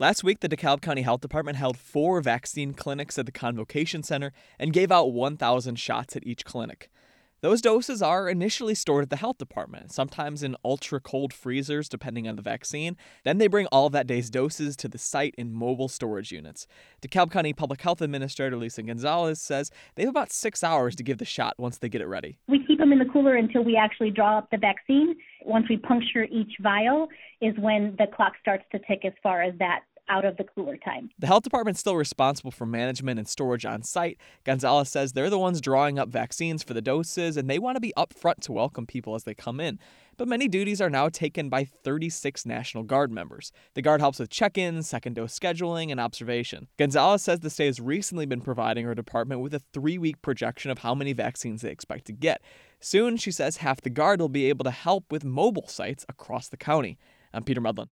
Last week, the DeKalb County Health Department held 4 vaccine clinics at the Convocation Center and gave out 1,000 shots at each clinic. Those doses are initially stored at the health department, sometimes in ultra-cold freezers depending on the vaccine. Then they bring all of that day's doses to the site in mobile storage units. DeKalb County Public Health Administrator Lisa Gonzalez says they have about 6 hours to give the shot once they get it ready. We keep them in the cooler until we actually draw up the vaccine. Once we puncture each vial is when the clock starts to tick as far as that out of the cooler time. The health department's still responsible for management and storage on site. Gonzalez says they're the ones drawing up vaccines for the doses, and they want to be upfront to welcome people as they come in. But many duties are now taken by 36 National Guard members. The Guard helps with check-ins, second dose scheduling, and observation. Gonzalez says the state has recently been providing her department with a 3-week projection of how many vaccines they expect to get. Soon, she says half the Guard will be able to help with mobile sites across the county. I'm Peter Medlin.